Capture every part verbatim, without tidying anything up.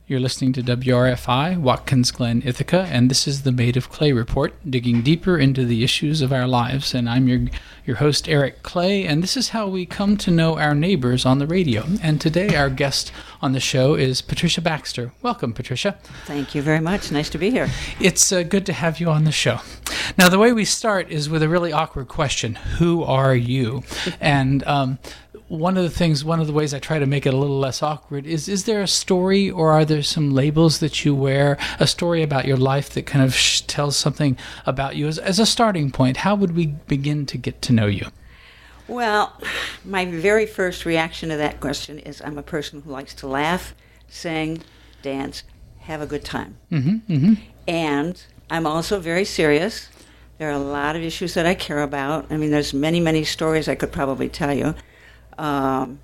You're listening to W R F I, Watkins Glen, Ithaca, and this is the Made of Clay Report, digging deeper into the issues of our lives. And I'm your your host, Eric Clay, and this is how we come to know our neighbors on the radio. And today our guest on the show is Patricia Baxter. Welcome, Patricia. Thank you very much. Nice to be here. It's uh, good to have you on the show. Now, the way we start is with a really awkward question. Who are you? And um, one of the things, one of the ways I try to make it a little less awkward is, is there a story or are there some labels that you wear, a story about your life that kind of sh- tells something about you? As, as a starting point, how would we begin to get to know you? Well, my very first reaction to that question is I'm a person who likes to laugh, sing, dance, have a good time. Mm-hmm, mm-hmm. And I'm also very serious. There are a lot of issues that I care about. I mean, there's many, many stories I could probably tell you. Um,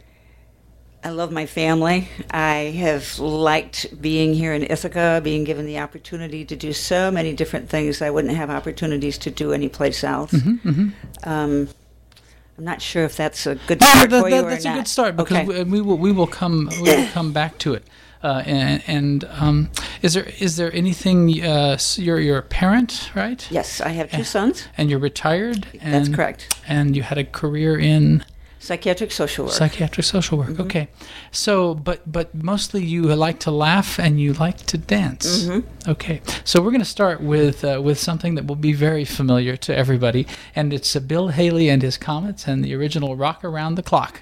I love my family. I have liked being here in Ithaca, being given the opportunity to do so many different things I wouldn't have opportunities to do anyplace else. Mm-hmm, mm-hmm. Um, I'm not sure if that's a good No, start that, for that, you or that's not. a good start because Okay. we, we will we will come we will come back to it. Uh, and and um, is there is there anything? Uh, you're you're a parent, right? Yes, I have two sons. And you're retired. And, That's correct. And you had a career in Psychiatric social work. psychiatric social work. Mm-hmm. Okay, so but but mostly you like to laugh and you like to dance. Mm-hmm. Okay, so we're going to start with uh, with something that will be very familiar to everybody, and it's uh, Bill Haley and his Comets and the original "Rock Around the Clock."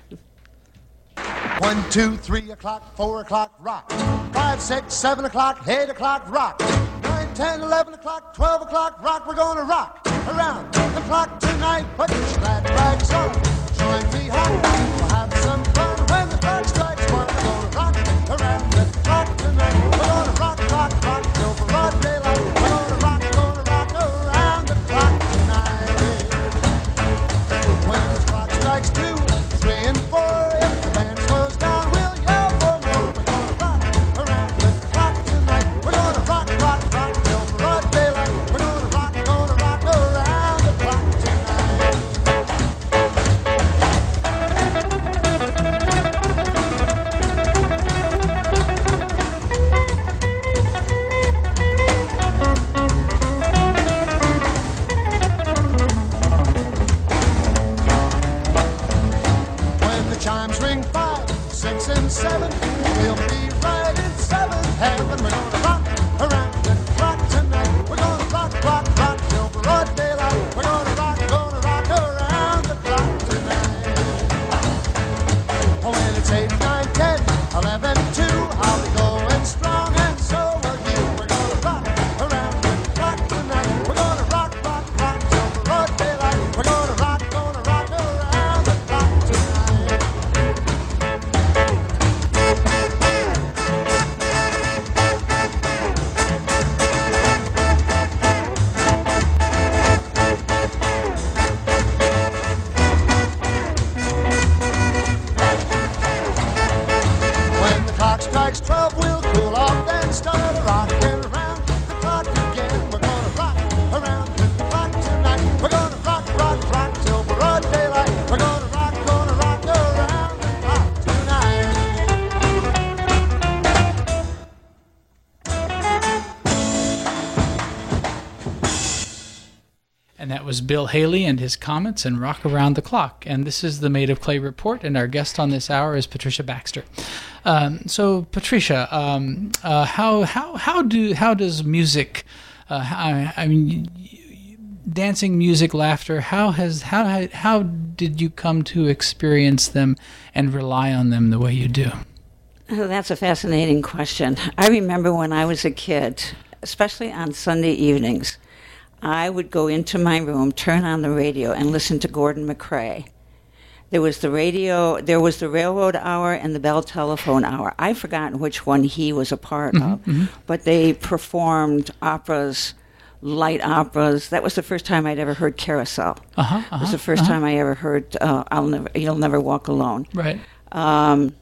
One, two, three o'clock, four o'clock, rock. Five, six, seven o'clock, eight o'clock, rock. Nine, ten, eleven o'clock, twelve o'clock, rock. We're gonna rock around the clock tonight. Put your glad rags on, join me home. We'll have some fun when the clock strikes one. We're gonna rock around the clock tonight. We're gonna rock, rock, rock till broad daylight. We're gonna rock, gonna rock around the clock tonight. When the clock strikes two, three, and four. Seven, we'll be right in seventh heaven. We're gonna rock around the clock tonight. We're gonna rock, rock, rock till broad daylight. We're gonna rock, gonna rock around the clock tonight. Oh, when it's eight, nine, ten, eleven, two, I'll be going strong and so will you. We're gonna rock around the clock tonight. We're gonna rock, rock, rock till broad daylight. We're gonna rock, gonna rock around the clock tonight. Strikes twelve, we'll cool off, then start rocking around the clock again. We're gonna rock around the clock tonight. We're gonna rock, rock, rock till broad daylight. We're gonna rock, gonna rock around the clock tonight. And that was Bill Haley and his Comets and Rock Around the Clock. And this is the Made of Clay Report, and our guest on this hour is Patricia Baxter. Um, so, Patricia, um, uh, how how how do how does music? Uh, I, I mean, dancing, music, laughter. How has how how did you come to experience them and rely on them the way you do? Oh, that's a fascinating question. I remember when I was a kid, especially on Sunday evenings, I would go into my room, turn on the radio, and listen to Gordon MacRae. There was the radio, there was the Railroad Hour and the Bell Telephone Hour. I've forgotten which one he was a part mm-hmm, of, mm-hmm. but they performed operas, light operas. That was the first time I'd ever heard Carousel. Uh-huh, uh-huh, it was the first uh-huh. time I ever heard uh, I'll Never, You'll Never Walk Alone. Right. Um,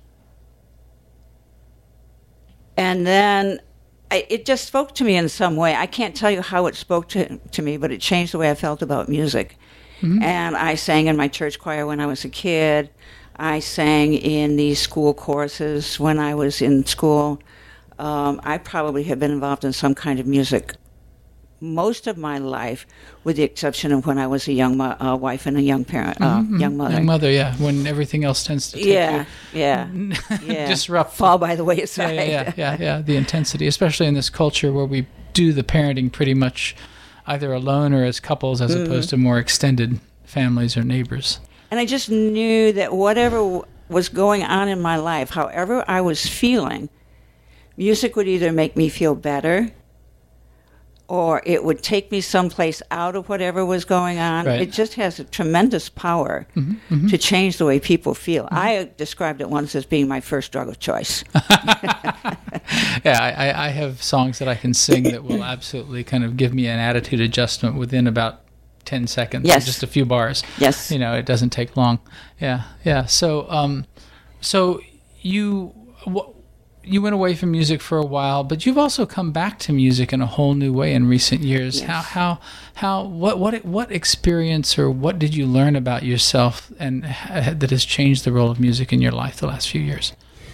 and then I, it just spoke to me in some way. I can't tell you how it spoke to, to me, but it changed the way I felt about music. Mm-hmm. And I sang in my church choir when I was a kid. I sang in the school choruses when I was in school. Um, I probably have been involved in some kind of music most of my life, with the exception of when I was a young mo- uh, wife and a young parent, uh, Mm-hmm. young mother. Young mother, yeah. When everything else tends to take Yeah, you, yeah, yeah. disrupt. Fall by the Yeah, wayside. yeah, yeah, yeah, yeah. The intensity, especially in this culture where we do the parenting pretty much either alone or as couples, as Mm-hmm. opposed to more extended families or neighbors. And I just knew that whatever w- was going on in my life, however I was feeling, music would either make me feel better or it would take me someplace out of whatever was going on. Right. It just has a tremendous power Mm-hmm, to change the way people feel. I described it once as being my first drug of choice. Yeah, I, I- I have songs that I can sing that will absolutely kind of give me an attitude adjustment within about ten seconds. Yes. Just a few bars. Yes. You know, it doesn't take long. Yeah, yeah. So, um, so you wh- you went away from music for a while, but you've also come back to music in a whole new way in recent years. Yes. How how how what what what experience or what did you learn about yourself and uh, that has changed the role of music in your life the last few years?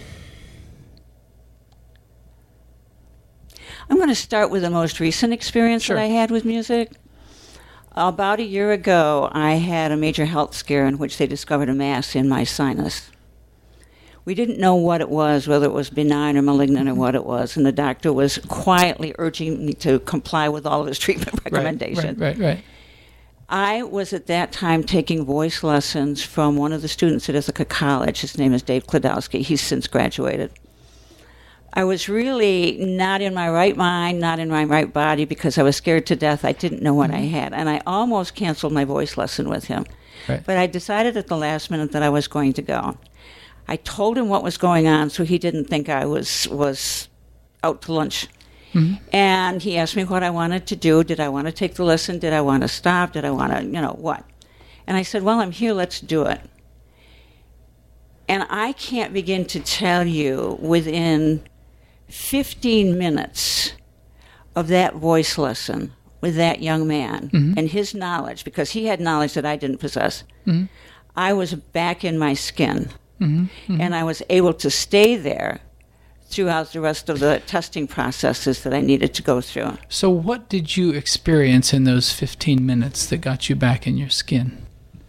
I'm going to start with the most recent experience Sure. that I had with music. About a year ago, I had a major health scare in which they discovered a mass in my sinus. We didn't know what it was, whether it was benign or malignant or what it was, and the doctor was quietly urging me to comply with all of his treatment recommendations. Right, right, right. right. I was at that time taking voice lessons from one of the students at Ithaca College. His name is Dave Kladowski. He's since graduated. I was really not in my right mind, not in my right body, because I was scared to death. I didn't know what I had, and I almost canceled my voice lesson with him. Right. But I decided at the last minute that I was going to go. I told him what was going on so he didn't think I was was out to lunch. Mm-hmm. And he asked me what I wanted to do. Did I want to take the lesson? Did I want to stop? Did I want to, you know, what? And I said, well, I'm here. Let's do it. And I can't begin to tell you within fifteen minutes of that voice lesson with that young man Mm-hmm. and his knowledge, because he had knowledge that I didn't possess, Mm-hmm. I was back in my skin. Mm-hmm. Mm-hmm. And I was able to stay there throughout the rest of the testing processes that I needed to go through. So what did you experience in those fifteen minutes that got you back in your skin?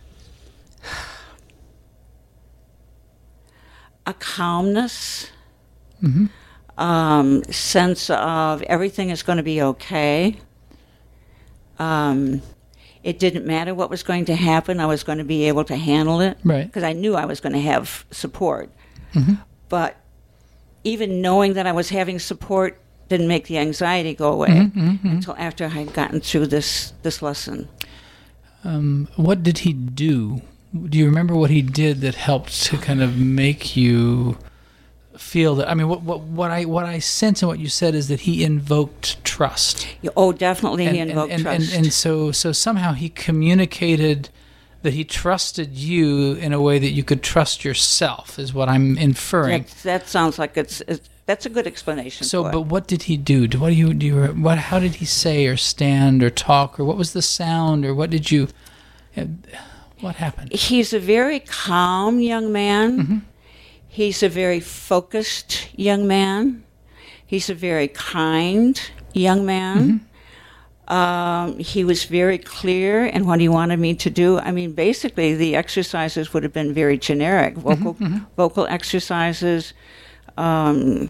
A calmness, Mm-hmm. um, sense of everything is going to be okay. Um, it didn't matter what was going to happen. I was going to be able to handle it. Right. Because I knew I was going to have support. Mm-hmm. But even knowing that I was having support didn't make the anxiety go away Mm-hmm, mm-hmm. until after I had gotten through this, this lesson. Um, what did he do? Do you remember what he did that helped to kind of make you feel that? I mean, what what what I what I sense in what you said is that he invoked trust. Oh, definitely he And- invoked and, and, trust. And, and so so somehow he communicated that he trusted you in a way that you could trust yourself, is what I'm inferring. That, that sounds like it's, it's that's a good explanation. So, for it. but what did he do? Do- What do you do? You, what? How did he say or stand or talk, or what was the sound, or what did you? uh, What happened? He's a very calm young man. Mm-hmm. He's a very focused young man. He's a very kind young man. Mm-hmm. Um, he was very clear in what he wanted me to do. I mean, basically, the exercises would have been very generic, vocal Mm-hmm. vocal exercises. Um,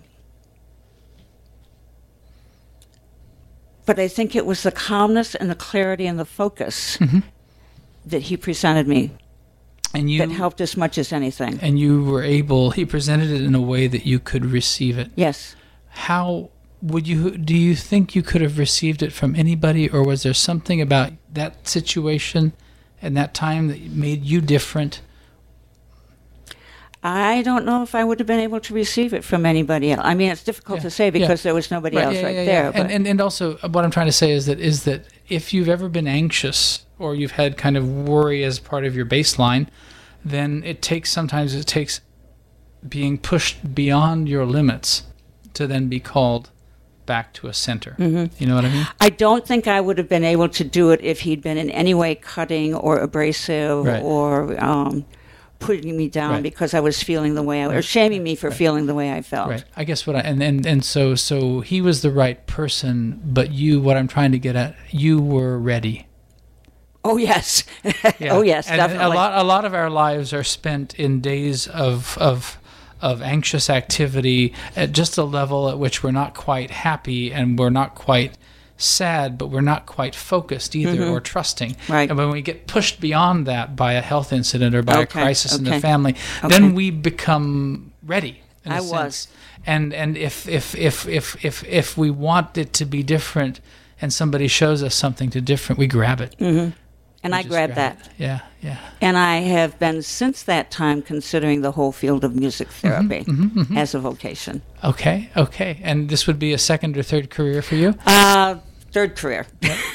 but I think it was the calmness and the clarity and the focus Mm-hmm. that he presented me And you that helped as much as anything. and you were able. He presented it in a way that you could receive it. Yes. How would you? Do you think you could have received it from anybody, or was there something about that situation and that time that made you different? I don't know if I would have been able to receive it from anybody else. I mean, it's difficult Yeah, to say yeah. because there was nobody else yeah, right yeah, there. yeah. But And, and and also, what I'm trying to say is that is that if you've ever been anxious or you've had kind of worry as part of your baseline, then it takes sometimes it takes being pushed beyond your limits to then be called back to a center. Mm-hmm. You know what I mean? I don't think I would have been able to do it if he'd been in any way cutting or abrasive Right. or um, putting me down Right. because I was feeling the way I, or shaming me for feeling the way I felt. Right. I guess what I and, and and so so he was the right person, but you, what I'm trying to get at, you were ready. Oh yes, Yeah. oh yes, and definitely. A lot a lot of our lives are spent in days of of of anxious activity at just a level at which we're not quite happy and we're not quite sad, but we're not quite focused either or trusting. Right. And when we get pushed beyond that by a health incident or by a Okay, crisis in the okay, family, okay. then we become ready. In a I sense. was. And and if if if if if if we want it to be different, and somebody shows us something to different, we grab it. Mm-hmm. And We I just grabbed grab that. it. Yeah, yeah. And I have been since that time considering the whole field of music therapy as a vocation. Okay, okay. And this would be a second or third career for you? Uh, third career.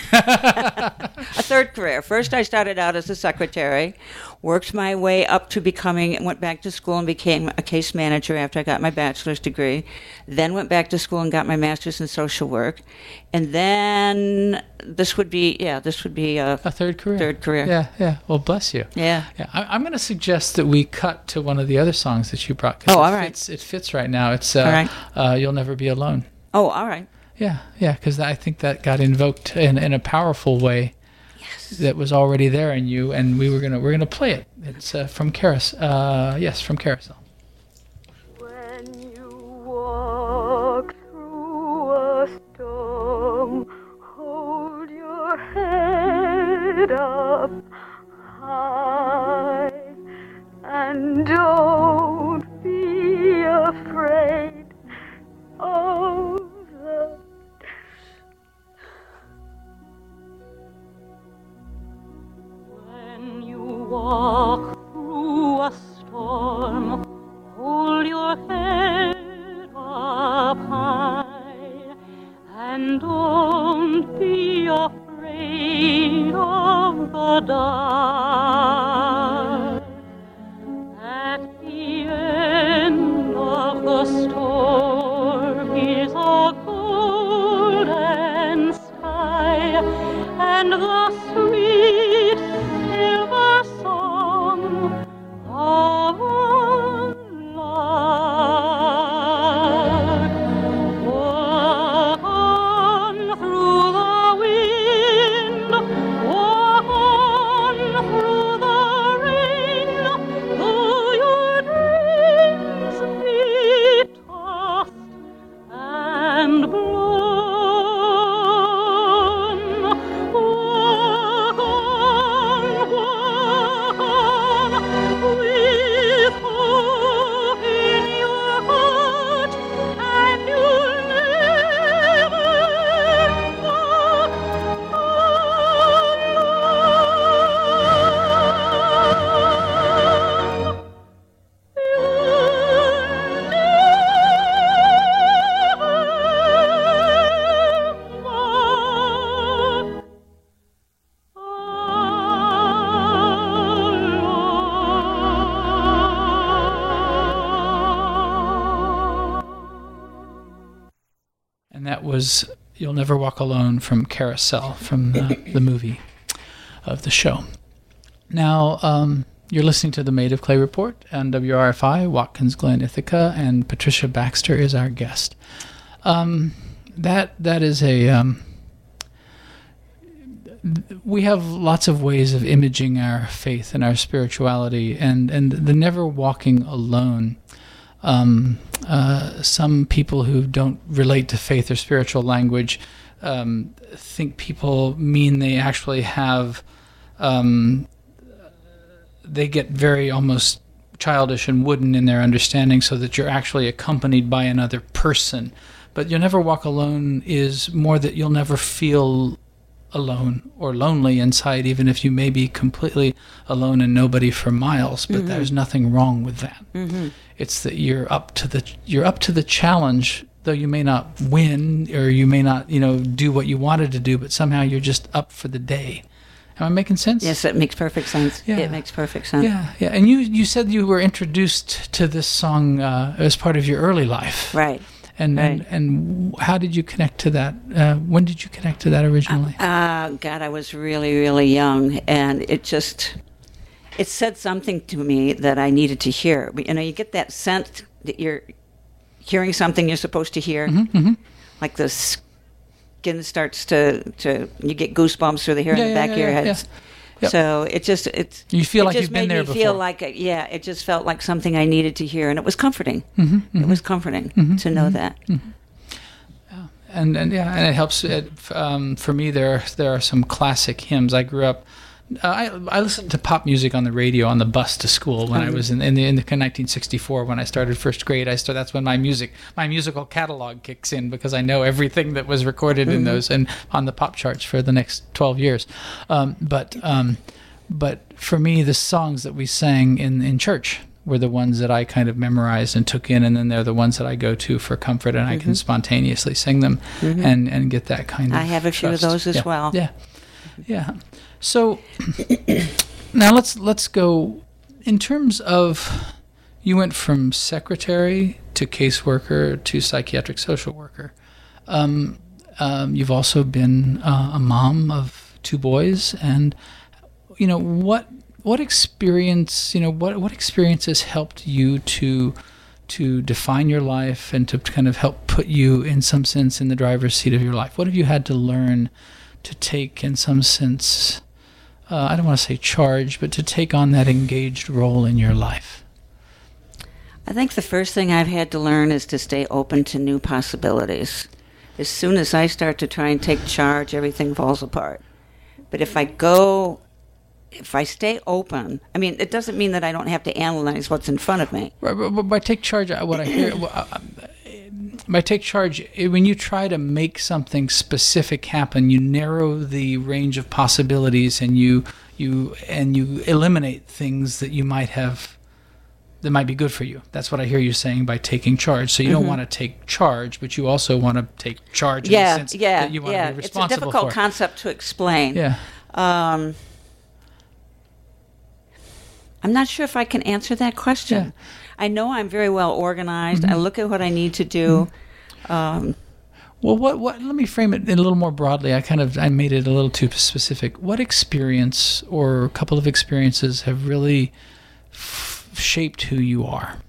A third career. First, I started out as a secretary, worked my way up to becoming, went back to school and became a case manager after I got my bachelor's degree. Then went back to school and got my master's in social work. And then this would be, yeah, this would be a, A third career? Third career. Yeah, yeah. Well, bless you. yeah. Yeah, I, I'm going to suggest that we cut to one of the other songs that you brought. 'cause Oh, it all right. Fits, it fits right now. It's uh, All right. uh, You'll Never Be Alone. Oh, all right. Yeah, yeah, because I think that got invoked in, in a powerful way. That was already there in you, and we were gonna we're gonna play it. It's uh, from Carousel. Uh, yes, from Carousel. When you walk through a storm, hold your head up high and don't be afraid of the When you walk through a storm, hold your head up high and don't be afraid of the dark. At the end of the storm is a golden sky and the sweet silver song of a lark. Walk on through the wind, walk on through the rain, though your dreams be tossed and blown. Walk on, walk on, with hope in your heart, and you'll never walk alone. And that was You'll Never Walk Alone from Carousel, from the, the movie of the show. Now, um, you're listening to the Made of Clay Report on W R F I, Watkins Glen, Ithaca, and Patricia Baxter is our guest. Um, that that is a... Um, we have lots of ways of imaging our faith and our spirituality, and, and the never walking alone. Um, uh, some people who don't relate to faith or spiritual language um, think people mean they actually have, um, they get very almost childish and wooden in their understanding, so that you're actually accompanied by another person. But You'll Never Walk Alone is more that you'll never feel alone or lonely inside, even if you may be completely alone and nobody for miles, but Mm-hmm. there's nothing wrong with that. Mm-hmm. It's that you're up to the you're up to the challenge, though you may not win or you may not, you know, do what you wanted to do, but somehow you're just up for the day. Am I making sense? Yes, it makes perfect sense. Yeah. It makes perfect sense. Yeah, yeah. And you you said you were introduced to this song uh, as part of your early life. Right. And, Right. and and how did you connect to that? Uh, when did you connect to that originally? Uh, God, I was really, really young, and it just, it said something to me that I needed to hear. You know, you get that sense that you're hearing something you're supposed to hear, Mm-hmm. like the skin starts to, to you get goosebumps through the hair Yeah, in the yeah, back yeah, of your yeah, head. yeah. Yep. So it just it's You feel it like just you've been made there me feel before. like a, yeah, it just felt like something I needed to hear, and it was comforting. Mm-hmm, It was comforting to know that. And and yeah, and it helps. It, um, for me, there there are some classic hymns. I grew up. Uh, I I listened to pop music on the radio on the bus to school when I was in in the, in the nineteen sixty-four when I started first grade. I started. That's when my music my musical catalog kicks in because I know everything that was recorded in those and on the pop charts for the next twelve years. Um, but um, but for me, the songs that we sang in in church were the ones that I kind of memorized and took in, and then they're the ones that I go to for comfort, and I can spontaneously sing them and, and get that kind of I have a few of trust. those as Yeah, well. Yeah, yeah. So now let's let's go in terms of you went from secretary to caseworker to psychiatric social worker. Um, um, you've also been uh, a mom of two boys, and you know what what experience you know what what experiences helped you to to define your life and to kind of help put you in some sense in the driver's seat of your life? What have you had to learn to take in some sense, uh, I don't want to say charge, but to take on that engaged role in your life? I think the first thing I've had to learn is to stay open to new possibilities. As soon as I start to try and take charge, everything falls apart. But if I go, if I stay open, I mean, it doesn't mean that I don't have to analyze what's in front of me. Right, but but by take charge, I- what I hear, well, uh, by take charge, eh, when you try to make something specific happen, you narrow the range of possibilities, and you you and you eliminate things that you might have that might be good for you. That's what I hear you saying by taking charge. So you don't want to take charge, but you also want to take charge in the Yeah, sense yeah, that you want yeah. to be It's a responsible difficult for. concept to explain. Yeah. Um, I'm not sure if I can answer that question. Yeah. I know I'm very well organized. I look at what I need to do. Um, Well, what what? Let me frame it a little more broadly. I kind of I made it a little too specific. What experience or a couple of experiences have really f- shaped who you are?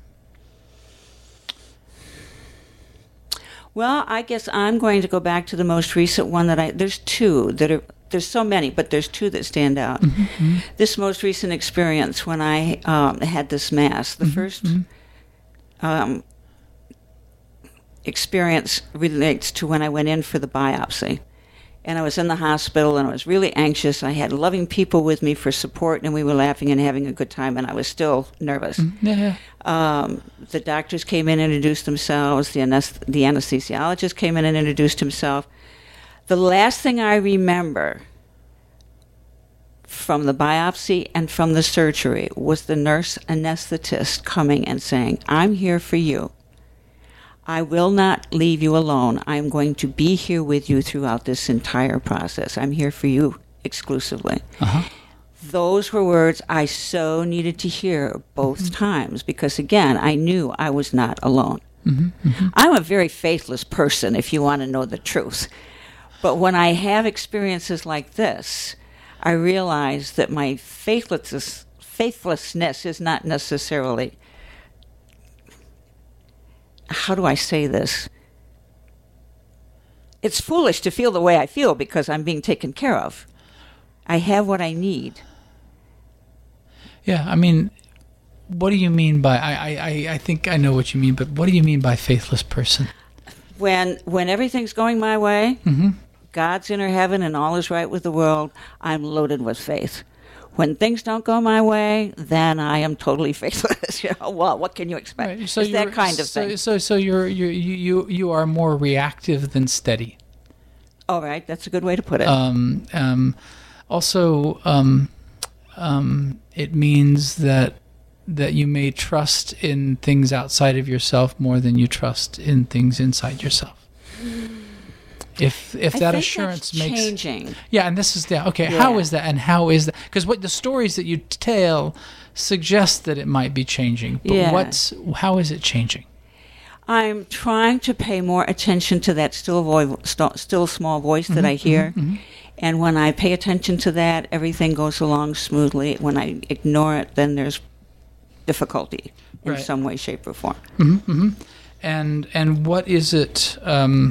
well, I guess I'm going to go back to the most recent one that I. There's two that are. There's so many, but there's two that stand out. This most recent experience when I um, had this mass. The first um, experience relates to when I went in for the biopsy. And I was in the hospital, and I was really anxious. I had loving people with me for support, and we were laughing and having a good time, and I was still nervous. Yeah. Um, the doctors came in and introduced themselves. The, anest- the anesthesiologist came in and introduced himself. The last thing I remember from the biopsy and from the surgery was the nurse anesthetist coming and saying, "I'm here for you. I will not leave you alone. I'm going to be here with you throughout this entire process. I'm here for you exclusively." Uh-huh. Those were words I so needed to hear both times because, again, I knew I was not alone. I'm a very faithless person, if you want to know the truth. But when I have experiences like this, I realize that my faithlessness, faithlessness is not necessarily, how do I say this? It's foolish to feel the way I feel because I'm being taken care of. I have what I need. Yeah. I mean, what do you mean by? I, I, I- I think I know what you mean, but what do you mean by faithless person? When when everything's going my way, God's in her heaven and all is right with the world, I'm loaded with faith. When things don't go my way, then I am totally faithless. You know, well, what can you expect? Right, so it's that you're- kind of so, thing. So, so you're, you're you you you are more reactive than steady. All right, that's a good way to put it. Um, um, also, um, um, it means that that you may trust in things outside of yourself more than you trust in things inside yourself. If if I that think assurance that's makes changing. yeah, and this is yeah okay. How Yeah. is that, and how is that? Because what the stories that you tell suggest that it might be changing, but Yeah. what's how is it changing? I'm trying to pay more attention to that still voice, still small voice that I hear, And when I pay attention to that, everything goes along smoothly. When I ignore it, then there's difficulty in Right. some way, shape, or form. Mm-hmm. And and what is it? Um,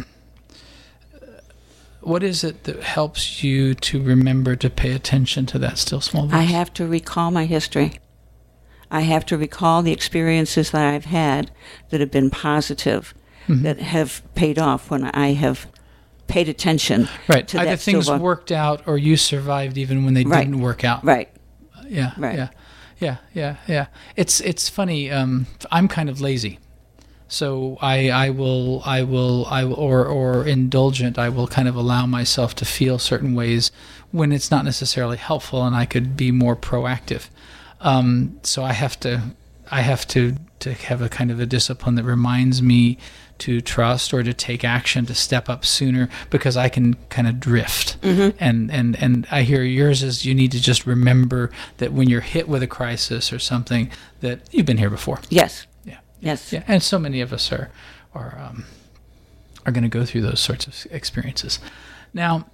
what is it that helps you to remember to pay attention to that still small voice? I have to recall my history. I have to recall the experiences that I've had that have been positive, Mhm. that have paid off when I have paid attention Right. to Either that things still vo- worked out or you survived even when they Right. didn't work out. Right. Yeah. Right. Yeah. Yeah. Yeah. Yeah. It's it's funny. Um, I'm kind of lazy, so I I will I will I will, or or indulgent. I will kind of allow myself to feel certain ways when it's not necessarily helpful, and I could be more proactive. Um, so I have to I have to to have a kind of a discipline that reminds me to trust or to take action, to step up sooner, because I can kind of drift. Mm-hmm. And, and, and I hear yours is you need to just remember that when you're hit with a crisis or something, that you've been here before. Yes. Yeah. Yes. Yeah. And so many of us are, are, um, are going to go through those sorts of experiences. Now,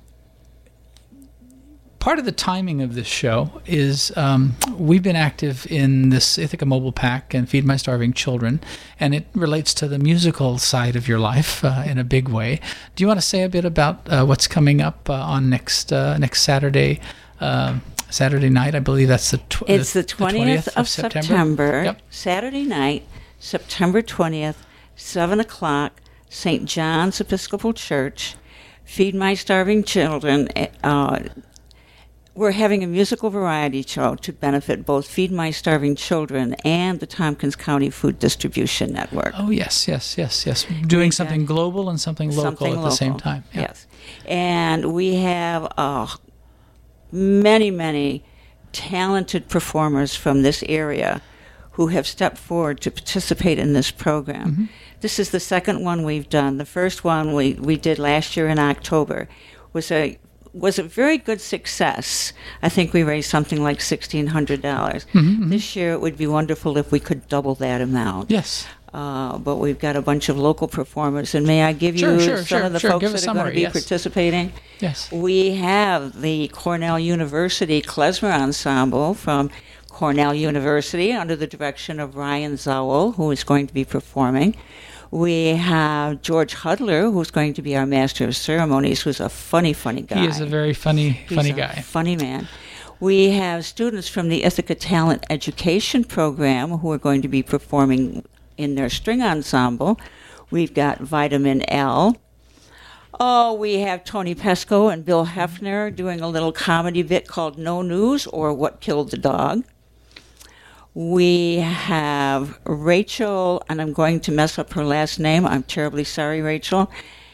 part of the timing of this show is um, we've been active in this Ithaca Mobile Pack and Feed My Starving Children, and it relates to the musical side of your life uh, in a big way. Do you want to say a bit about uh, what's coming up uh, on next uh, next Saturday, uh, Saturday night? I believe that's the tw- It's the twentieth of September, Yep. Saturday night, September twentieth, seven o'clock, Saint John's Episcopal Church, Feed My Starving Children. Uh, we're having a musical variety show to benefit both Feed My Starving Children and the Tompkins County Food Distribution Network. Oh, yes, yes, yes, yes. Doing something global and something local Something at the local. same time. Yeah. Yes. And we have uh, many, many talented performers from this area who have stepped forward to participate in this program. Mm-hmm. This is the second one we've done. The first one we, we did last year in October was a was a very good success. I think we raised something like sixteen hundred dollars. Mm-hmm, This year it would be wonderful if we could double that amount. Yes. Uh, but we've got a bunch of local performers, and may I give Sure, you sure, some sure, of the sure. folks Give a that are going summary, to be yes. participating? Yes. We have the Cornell University Klezmer Ensemble from Cornell University under the direction of Ryan Zowell, who is going to be performing. We have George Hudler, who's going to be our Master of Ceremonies, who's a funny, funny guy. He is a very funny, He's funny a guy. funny man. We have students from the Ithaca Talent Education Program who are going to be performing in their string ensemble. We've got Vitamin L. Oh, we have Tony Pesco and Bill Hefner doing a little comedy bit called No News or What Killed the Dog. We have Rachel, and I'm going to mess up her last name. I'm terribly sorry, Rachel.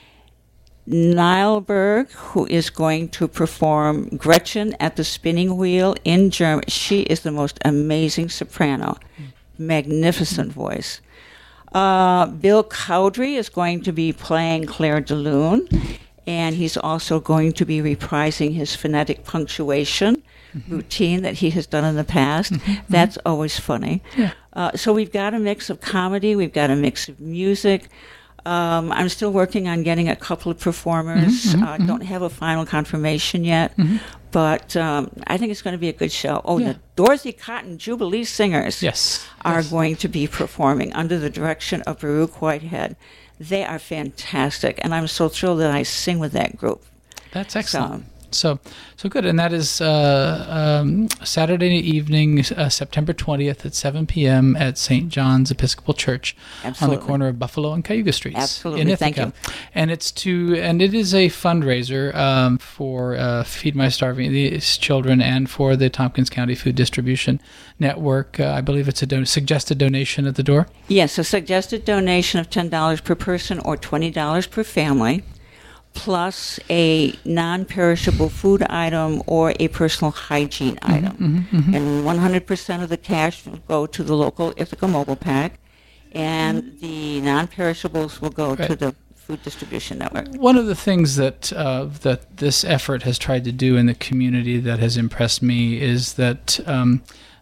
Nileberg, who is going to perform Gretchen at the Spinning Wheel in German. She is the most amazing soprano. Magnificent voice. Uh, Bill Cowdery is going to be playing Claire de Lune, and he's also going to be reprising his phonetic punctuation mm-hmm. routine that he has done in the past. Mm-hmm. That's always funny. Yeah. Uh, so we've got a mix of comedy, we've got a mix of music. Um, I'm still working on getting a couple of performers. Mm-hmm, uh, mm-hmm. Don't have a final confirmation yet, Mm-hmm. but um, I think it's going to be a good show. Oh, Yeah. the Dorothy Cotton Jubilee Singers Yes. are yes. going to be performing under the direction of Baruch Whitehead. They are fantastic, and I'm so thrilled that I sing with that group. That's excellent. So, so good, and that is uh, um, Saturday evening, uh, September twentieth at seven p.m. at Saint John's Episcopal Church Absolutely. on the corner of Buffalo and Cayuga Streets Absolutely. in Ithaca. Thank you. And it's to, and it is a fundraiser um, for uh, Feed My Starving these Children and for the Tompkins County Food Distribution Network. Uh, I believe it's a don- suggested donation at the door. Yes, a suggested donation of ten dollars per person or twenty dollars per family, plus a non-perishable food item or a personal hygiene item. Mm-hmm, mm-hmm. And one hundred percent of the cash will go to the local Ithaca Mobile Pack, and the non-perishables will go to Right. the Food Distribution Network. One of the things that uh, that this effort has tried to do in the community that has impressed me is that um,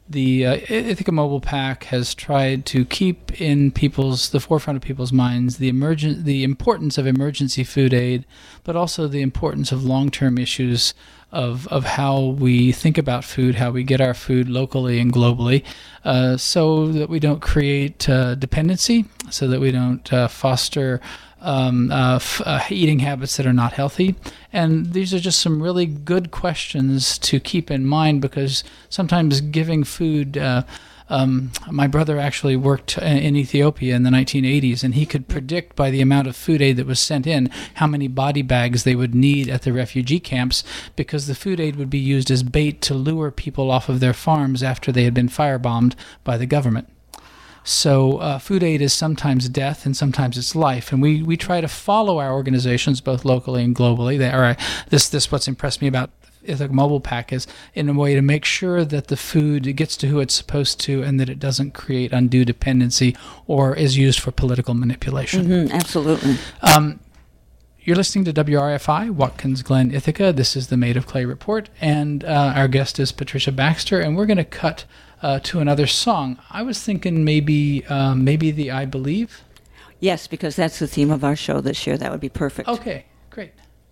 the uh, Ithaca Mobile PAC has tried to keep in people's the forefront of people's minds the emergent the importance of emergency food aid, but also the importance of long-term issues of of how we think about food, how we get our food locally and globally, uh, so that we don't create uh, dependency, so that we don't uh, foster um, uh, f- uh, eating habits that are not healthy. And these are just some really good questions to keep in mind, because sometimes giving food. Uh, Um, my brother actually worked in Ethiopia in the nineteen eighties, and he could predict by the amount of food aid that was sent in how many body bags they would need at the refugee camps, because the food aid would be used as bait to lure people off of their farms after they had been firebombed by the government. So uh, food aid is sometimes death and sometimes it's life, and we, we try to follow our organizations both locally and globally. They are this this what's impressed me about Ithaca Mobile PAC is in a way to make sure that the food gets to who it's supposed to, and that it doesn't create undue dependency or is used for political manipulation. Mm-hmm, absolutely. Um, you're listening to W R F I, Watkins Glen, Ithaca. This is the Made of Clay Report, and uh, our guest is Patricia Baxter, and we're going to cut uh, to another song. I was thinking maybe uh, maybe the I Believe. Yes, because that's the theme of our show this year. That would be perfect. Okay, great.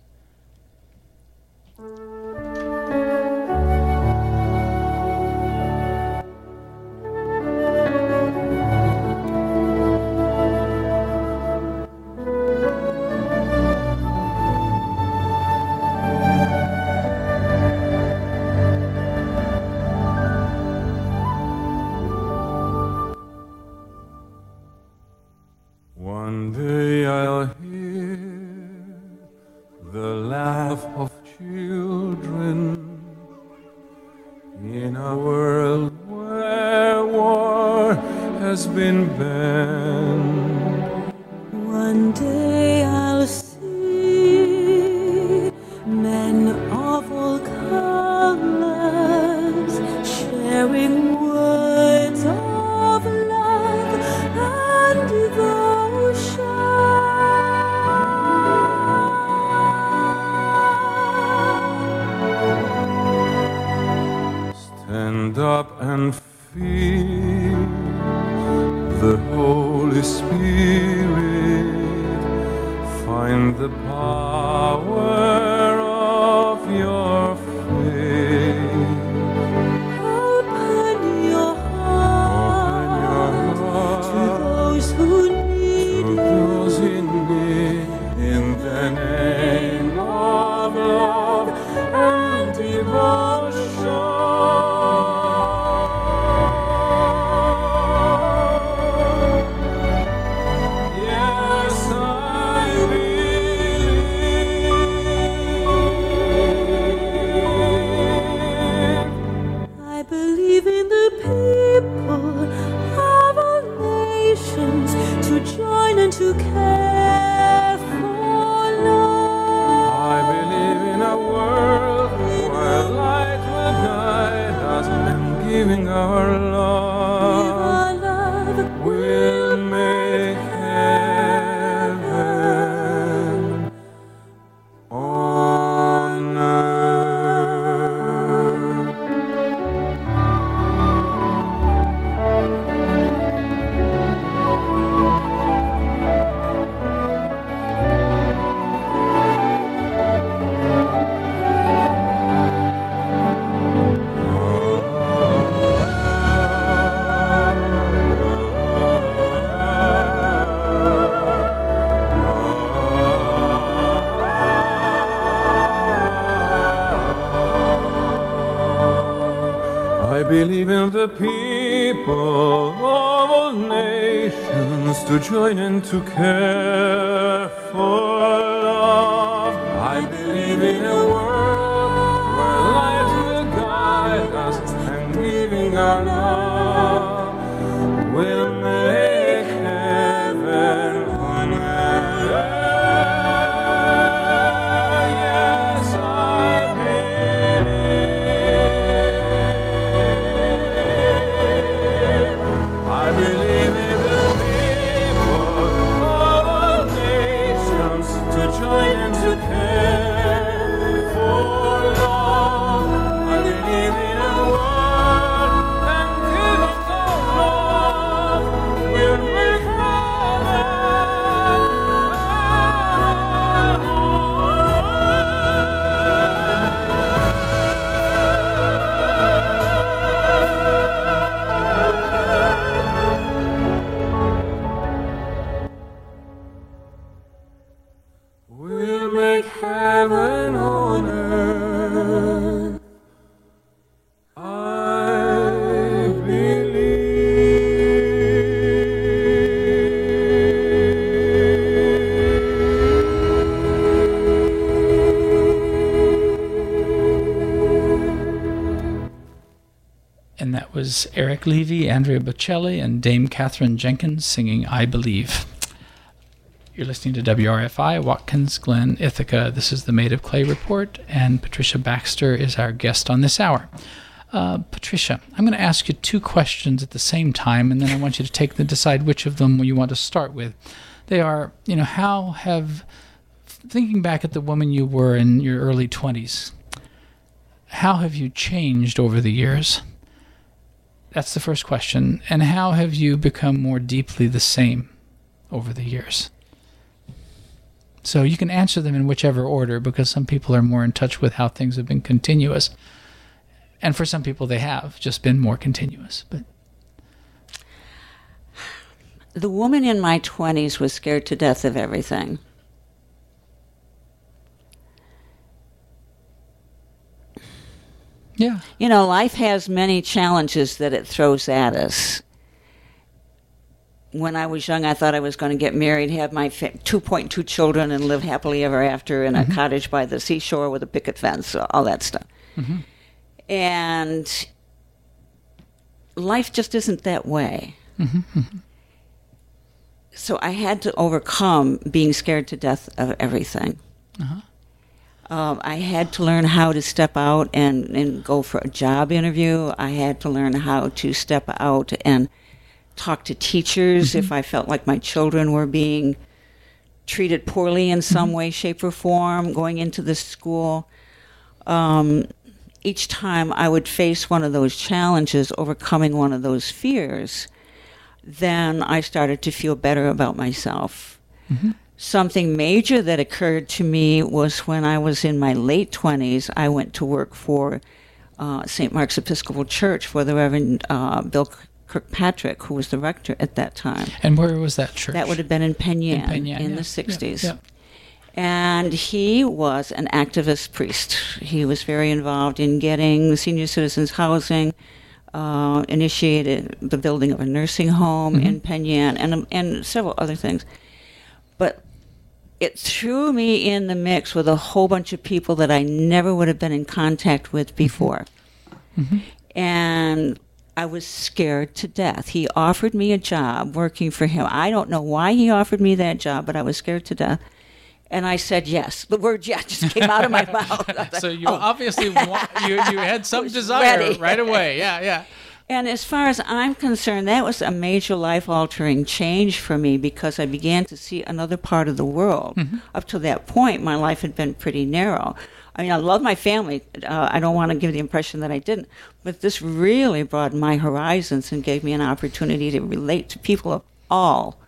One day I'll hear the laugh of children in a world where war has been banned. One day I'll see men of all colors sharing words of love and devotion. Stand up and feel the Holy Spirit. Find the power of your faith. Open your heart, Open your heart to those who need to those in need, in the name of love and devotion. Yes, I believe. I believe in the people of all nations to join and to care for love. I believe in a world where light will guide us, and giving our love Our love will make heaven on earth. I believe in the people of all nations to join and to care for love. I believe in a world where light will guide us, and giving our love will make heaven on earth. Yes, I believe. I believe in the people of all nations to join and to care for love. I believe in a world and We'll make heaven on earth. I believe. And that was Eric Levy, Andrea Bocelli, and Dame Catherine Jenkins singing I Believe. You're listening to W R F I, Watkins Glen, Ithaca. This is the Made of Clay Report, and Patricia Baxter is our guest on this hour. Uh, Patricia, I'm going to ask you two questions at the same time, and then I want you to take the decide which of them you want to start with. They are, you know, how have, thinking back at the woman you were in your early twenties, how have you changed over the years? That's the first question. And how have you become more deeply the same over the years? So you can answer them in whichever order, because some people are more in touch with how things have been continuous. And for some people, they have just been more continuous. But The woman in my twenties was scared to death of everything. yeah, You know, life has many challenges that it throws at us. When I was young, I thought I was going to get married, have my fa- two point two children, and live happily ever after in a cottage by the seashore with a picket fence, all that stuff. Mhm. And life just isn't that way. So I had to overcome being scared to death of everything. Um, I had to learn how to step out and, and go for a job interview. I had to learn how to step out and talk to teachers if I felt like my children were being treated poorly in some way, shape, or form going into this school. Um, each time I would face one of those challenges, overcoming one of those fears, then I started to feel better about myself. Something major that occurred to me was when I was in my late twenties, I went to work for uh, Saint Mark's Episcopal Church for the Reverend uh, Bill Kirkpatrick, who was the rector at that time. And where was that church? That would have been in Penn Yan in, Penn Yan, yeah. the sixties. Yeah, yeah. And he was an activist priest. He was very involved in getting senior citizens housing, uh, initiated the building of a nursing home in Penn Yan, and, and several other things. But it threw me in the mix with a whole bunch of people that I never would have been in contact with before. And I was scared to death. He offered me a job working for him. I don't know why he offered me that job, but I was scared to death. And I said yes. The word yes just came out of my mouth. So you Oh. obviously wa- you you had some Was desire ready. right away. Yeah, yeah. And as far as I'm concerned, that was a major life-altering change for me because I began to see another part of the world. Up to that point, my life had been pretty narrow. I mean, I love my family. Uh, I don't want to give the impression that I didn't. But this really broadened my horizons and gave me an opportunity to relate to people of all,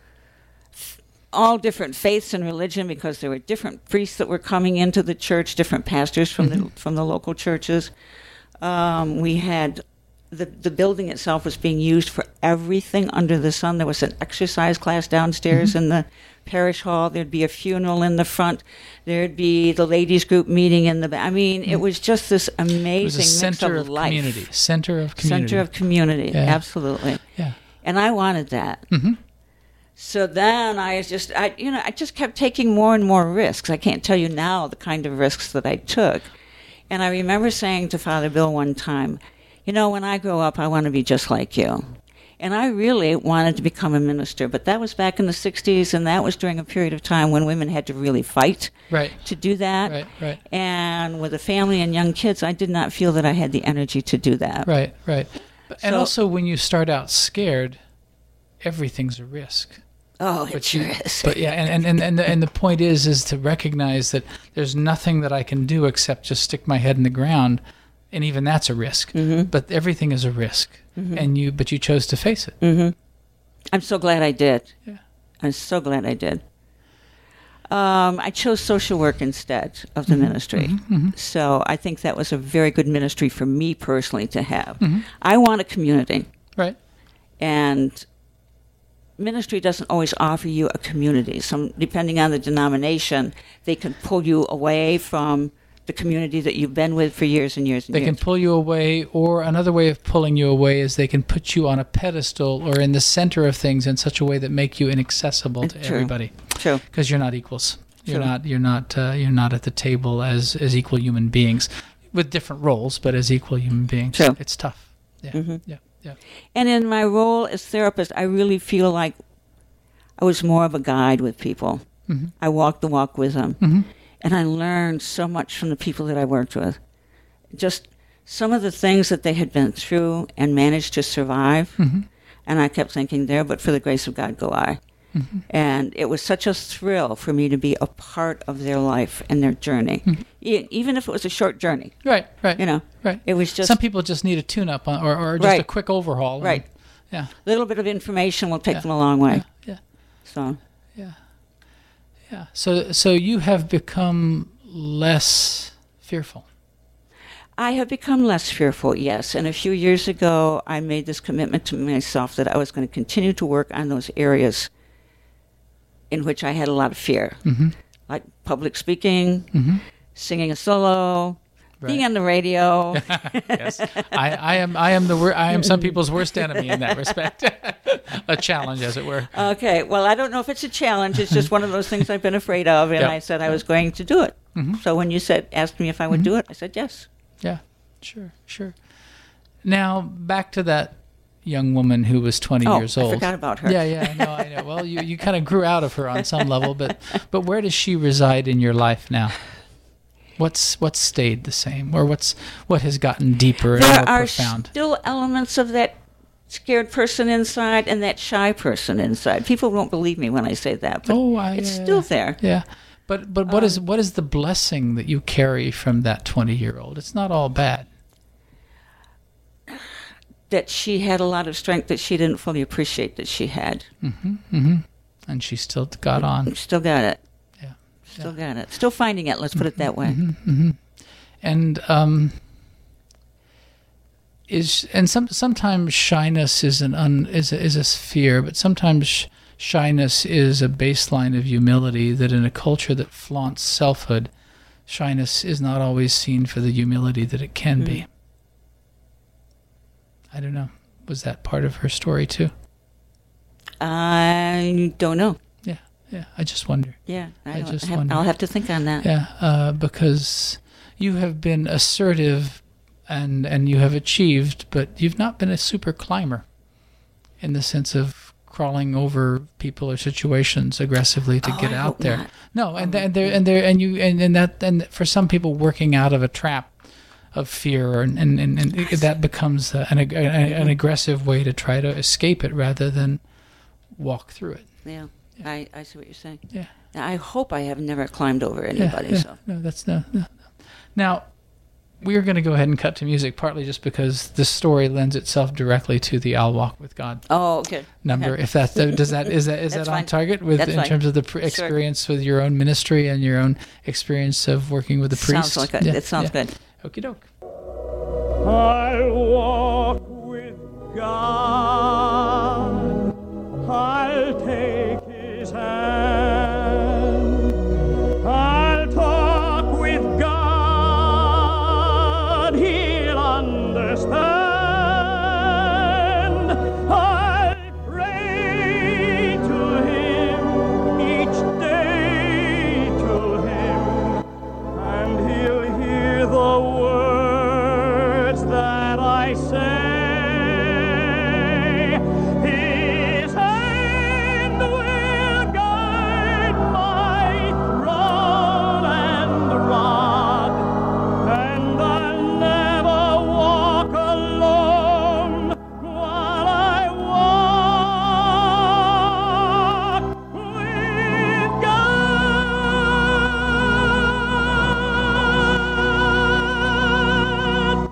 all different faiths and religion, because there were different priests that were coming into the church, different pastors from the from the local churches. Um, we had the the building itself was being used for everything under the sun. There was an exercise class downstairs in the parish hall. There'd be a funeral in the front. There'd be the ladies group meeting in the back. I mean, it was just this amazing It was a mix center of of life. community. Center of community. Center of community, Yeah. absolutely. Yeah. And I wanted that. So then I just, I, you know, I just kept taking more and more risks. I can't tell you now the kind of risks that I took. And I remember saying to Father Bill one time, you know, when I grow up, I want to be just like you. And I really wanted to become a minister, but that was back in the sixties, and that was during a period of time when women had to really fight Right. to do that. Right, right. And with a family and young kids, I did not feel that I had the energy to do that. Right, right. But- And So- also, when you start out scared, everything's a risk. Oh, it But sure you- is. But yeah, and, and, and, and, the, and the point is, is to recognize that there's nothing that I can do except just stick my head in the ground, and even that's a risk. Mm-hmm. But everything is a risk, and you, but you chose to face it. Mm-hmm. I'm so glad I did. Yeah. I'm so glad I did. Um, I chose social work instead of the ministry. So I think that was a very good ministry for me personally to have. I want a community. Right. And ministry doesn't always offer you a community. Some, depending on the denomination, they can pull you away from the community that you've been with for years and years and They years. can pull you away, or another way of pulling you away is they can put you on a pedestal or in the center of things in such a way that make you inaccessible to True. everybody, True. because you're not equals. You're True. not. You're not. Uh, you're not at the table as as equal human beings, with different roles, but as equal human beings. True. It's tough. Yeah. Mhm. Yeah. Yeah. And in my role as therapist, I really feel like I was more of a guide with people. Mm-hmm. I walked the walk with them. Mm-hmm. And I learned so much from the people that I worked with. Just some of the things that they had been through and managed to survive. Mm-hmm. And I kept thinking, there, but for the grace of God go I. Mm-hmm. And it was such a thrill for me to be a part of their life and their journey. Mm-hmm. E- even if it was a short journey, Right. Right. you know. Right. It was just Some people just need a tune-up on, or or just Right. a quick overhaul. and- Right. Yeah. a little bit of information will take Yeah. them a long way. Yeah. So Yeah. Yeah. So so you have become less fearful. I have become less fearful, yes. And a few years ago, I made this commitment to myself that I was going to continue to work on those areas in which I had a lot of fear, Mm-hmm. like public speaking, Mm-hmm. singing a solo, being Right. on the radio. Yes, I, I am. I am the. Wor- I am some people's worst enemy in that respect. A challenge, as it were. Okay, well, I don't know if it's a challenge. It's just one of those things I've been afraid of, and Yeah. I said I was going to do it. Mhm. So when you said, asked me if I would do it, I said yes. Yeah, sure, sure. Now back to that young woman who was twenty Oh, years I old. forgot about her. Yeah, yeah, no, I know. Well, you, you kind of grew out of her on some level, but but where does she reside in your life now? What's what's stayed the same, or what's what has gotten deeper and There more are profound? still elements of that scared person inside and that shy person inside. People won't believe me when I say that, but Oh, I, it's uh, still there. Yeah, but but what is what is the blessing that you carry from that twenty-year-old? It's not all bad. That she had a lot of strength that she didn't fully appreciate that she had. Mm-hmm, mm-hmm. And she still got on. Still got it. Yeah. Still got it. Still finding it, let's put it that way. Mm-hmm. And um, is and some sometimes shyness is an un, is a, is a fear, but sometimes sh- shyness is a baseline of humility. That in a culture that flaunts selfhood, shyness is not always seen for the humility that it can be. I don't know. Was that part of her story too? I don't know. Yeah, yeah. I just wonder. Yeah, I, I don't, just I have, wonder. I'll have to think on that. Yeah, uh, because you have been assertive and and you have achieved, but you've not been a super climber in the sense of crawling over people or situations aggressively to Oh, get I out hope there. not. No, and th- and there and there and you and, and that and for some people working out of a trap of fear and and, and, and that becomes uh, an ag- an, an aggressive way to try to escape it rather than walk through it. Yeah, I, I see what you're saying. Yeah. Now, I hope I have never climbed over Yeah, anybody. yeah. So No, that's no, no, no. Now, we're going to go ahead and cut to music, partly just because this story lends itself directly to the "I'll Walk with God" Oh, okay. number. Okay. If that does that is that is That's that on fine. target with That's in fine. terms of the pr- Sure. experience with your own ministry and your own experience of working with the priest? Sounds like a, it sounds good. Okie doke. I'll walk with God. I'll take His hand. I'll talk with God. He'll understand. I'll pray to Him each day to Him, and He'll hear the words that I say. His hand will guide my rod and rod, and I'll never walk alone while I walk with God.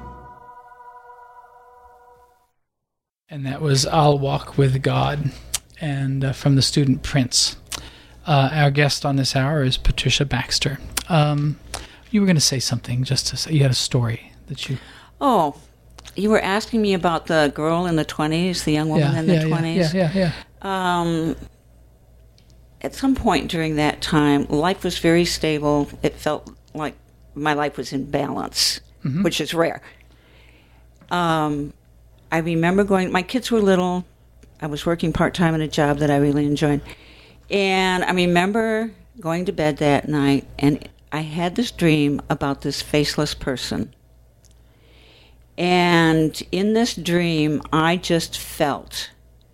And that was "I'll Walk with God," and uh, from the student Prince. Uh, our guest on this hour is Patricia Baxter. Um, you were going to say something, just to say, you had a story that you. Oh, you were asking me about the girl in the twenties, the young woman Yeah, in the yeah, yeah, twenties. yeah, yeah, yeah. Um, at some point during that time, life was very stable. It felt like my life was in balance, Mm-hmm. which is rare. Um, I remember going, my kids were little. I was working part-time in a job that I really enjoyed. And I remember going to bed that night, and I had this dream about this faceless person. And in this dream, I just felt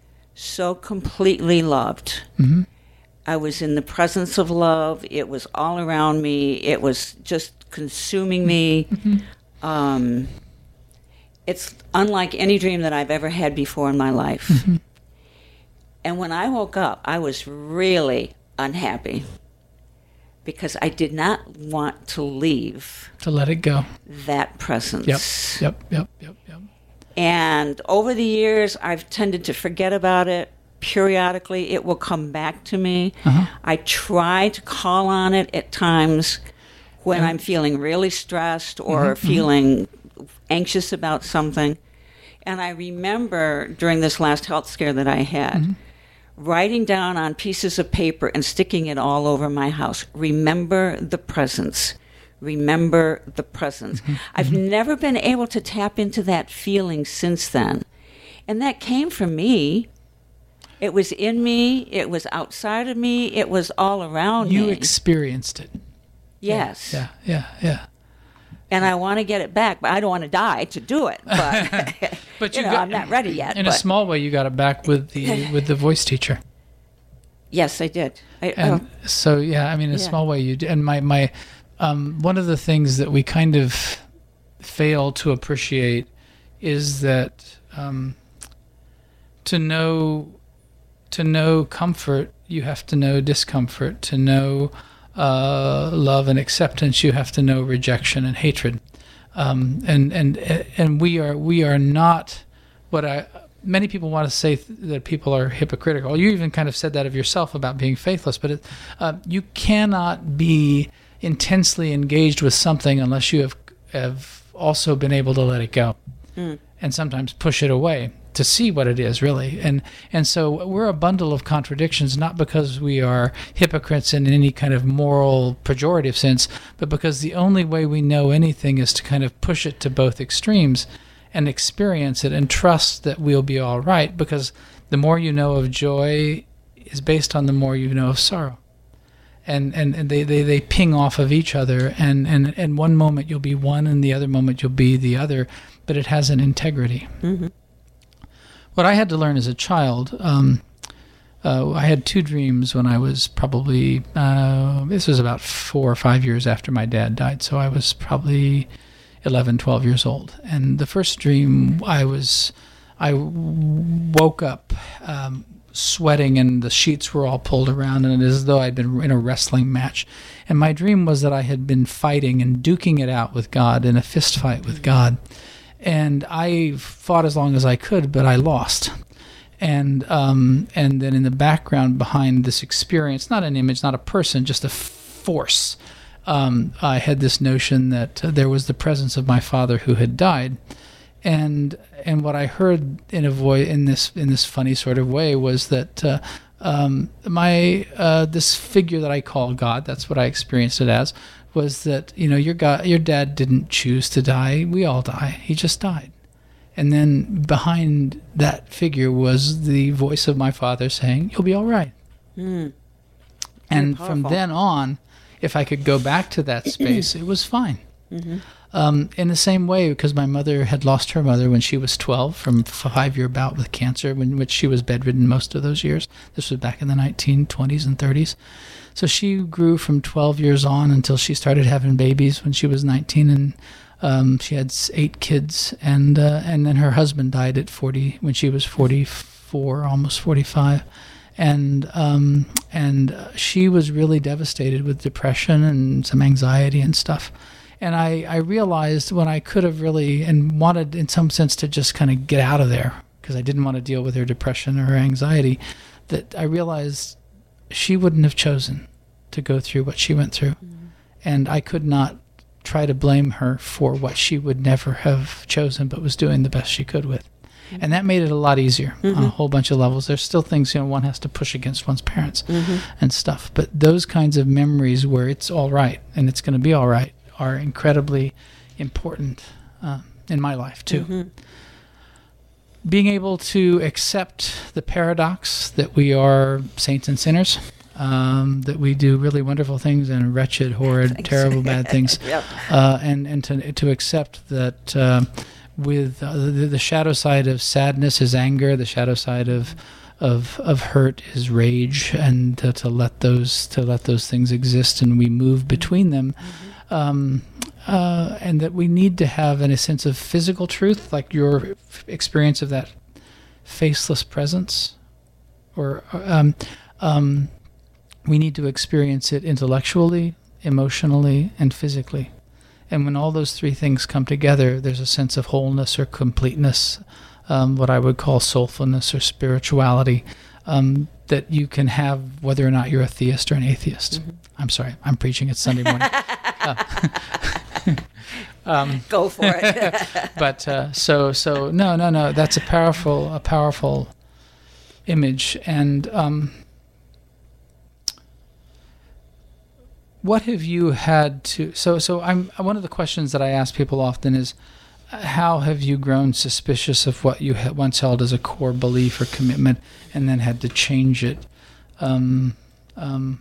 so completely loved. Mm-hmm. I was in the presence of love. It was all around me. It was just consuming me. Mm-hmm. Um, it's unlike any dream that I've ever had before in my life. Mm-hmm. And when I woke up, I was really unhappy because I did not want to leave To let it go. that presence. Yep. Yep. Yep. Yep. Yep. And over the years, I've tended to forget about it. Periodically, it will come back to me. Uh-huh. I try to call on it at times when Yeah. I'm feeling really stressed or Mm-hmm, feeling anxious about something. And I remember during this last health scare that I had, Mm-hmm. writing down on pieces of paper and sticking it all over my house, remember the presence. Remember the presence. Mm-hmm, I've never been able to tap into that feeling since then. And that came from me. It was in me. It was outside of me. It was all around You me. experienced it. Yes. Yeah. Yeah. Yeah. And I want to get it back, but I don't want to die to do it. But, But you, you know, got- I'm not ready yet. In but a small way, you got it back with the with the voice teacher. yes, I did. I, And oh, so, yeah, I mean, in a Yeah. small way, you did. And my, my um, one of the things that we kind of fail to appreciate is that um, to know to know comfort, you have to know discomfort. To know uh, love and acceptance, you have to know rejection and hatred. Um, and and and we are we are not what I. Many people want to say th- that people are hypocritical. You even kind of said that of yourself about being faithless. But it, uh, you cannot be intensely engaged with something unless you have have also been able to let it go, Mm. and sometimes push it away to see what it is really. And and so we're a bundle of contradictions, not because we are hypocrites in any kind of moral pejorative sense, but because the only way we know anything is to kind of push it to both extremes and experience it and trust that we'll be all right, because the more you know of joy is based on the more you know of sorrow. And and, and they, they, they ping off of each other, and, and, and one moment you'll be one and the other moment you'll be the other, but it has an integrity. Mhm. What I had to learn as a child, um, uh, I had two dreams when I was probably, uh, this was about four or five years after my dad died, so I was probably eleven, twelve years old. And the first dream, I was, I w- woke up um, sweating, and the sheets were all pulled around, and it is as though I'd been in a wrestling match. And my dream was that I had been fighting and duking it out with God in a fist fight with God. And I fought as long as I could, but I lost. And um, and then in the background behind this experience, not an image, not a person, just a force, um, I had this notion that uh, there was the presence of my father who had died. And and what I heard in a voice in this in this funny sort of way was that uh, um, my uh, this figure that I call God, that's what I experienced it as, was that, you know, your God, your dad didn't choose to die. We all die. He just died. And then behind that figure was the voice of my father saying, "You'll be all right." Mm. And Very from powerful. then on, if I could go back to that space, it was fine. Mm-hmm. Um, in the same way, because my mother had lost her mother when she was twelve from a five-year bout with cancer, in which she was bedridden most of those years. This was back in the nineteen twenties and thirties. So she grew from twelve years on until she started having babies when she was nineteen, and um, she had s- eight kids. And uh, and then her husband died at forty when she was forty-four, almost forty-five. And um, and uh, she was really devastated with depression and some anxiety and stuff. And I, I realized when I could have really, and wanted in some sense to just kind of get out of there, because I didn't want to deal with her depression or her anxiety, that I realized she wouldn't have chosen to go through what she went through. Mm-hmm. And I could not try to blame her for what she would never have chosen, but was doing the best she could with. And that made it a lot easier on a whole bunch of levels. There's still things, you know, one has to push against one's parents and stuff. But those kinds of memories where it's all right and it's going to be all right are incredibly important uh, in my life, too. Being able to accept the paradox that we are saints and sinners, um, that we do really wonderful things and wretched, horrid, terrible, bad things, Yep. uh, and and to to accept that uh, with uh, the, the shadow side of sadness is anger, the shadow side of of of hurt is rage, and to, to let those to let those things exist, and we move between them. Um, Uh, and that we need to have in a sense of physical truth, like your f- experience of that faceless presence, or um, um, we need to experience it intellectually, emotionally, and physically. And when all those three things come together, there's a sense of wholeness or completeness, um, what I would call soulfulness or spirituality, um, that you can have whether or not you're a theist or an atheist. I'm sorry, I'm preaching. It's Sunday morning. um, Go for it. but uh, so so no no no that's a powerful a powerful image. And um, what have you had to so so I'm one of the questions that I ask people often is, how have you grown suspicious of what you had once held as a core belief or commitment and then had to change it? Um, um,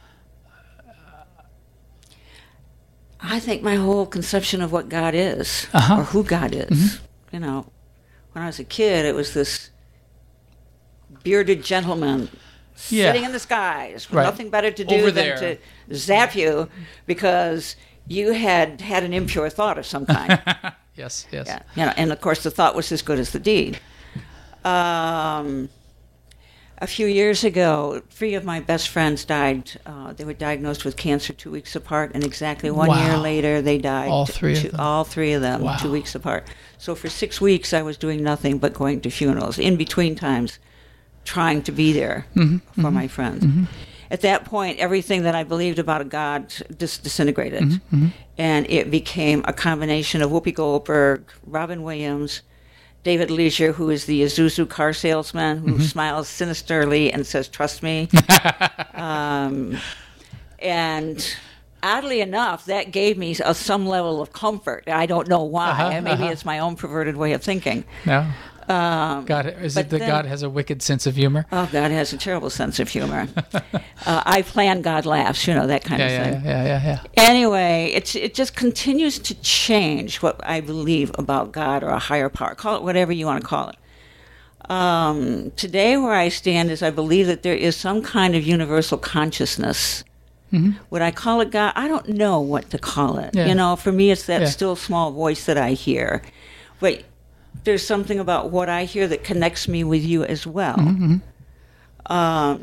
I think my whole conception of what God is, Uh-huh. or who God is, you know, when I was a kid, it was this bearded gentleman Yeah. sitting in the skies with Right. nothing better to do Over than there. to zap you because you had had an impure thought of some kind. yes yes Yeah, you know, and of course the thought was as good as the deed. Um, a few years ago, three of my best friends died. Uh, they were diagnosed with cancer two weeks apart, and exactly one Wow. year later, they died. All t- three of two- them. All three of them, Wow. two weeks apart. So for six weeks, I was doing nothing but going to funerals. In between times, trying to be there for my friends. At that point, everything that I believed about a God just disintegrated. And it became a combination of Whoopi Goldberg, Robin Williams, David Leisure, who is the Isuzu car salesman who smiles sinisterly and says, "Trust me." um, and oddly enough, that gave me a, some level of comfort. I don't know why. Uh-huh, Maybe uh-huh. it's my own perverted way of thinking. no Um, God, is but it that then- God has a wicked sense of humor? Oh, God has a terrible sense of humor. uh, I plan, God laughs, you know, that kind yeah, of yeah, thing. yeah, yeah, yeah. Anyway, it's it just continues to change what I believe about God or a higher power. Call it whatever you want to call it. Um, today, where I stand is I believe that there is some kind of universal consciousness. Would I call it God? I don't know what to call it. Yeah. You know, for me, it's that Yeah. still small voice that I hear. But there's something about what I hear that connects me with you as well. Um,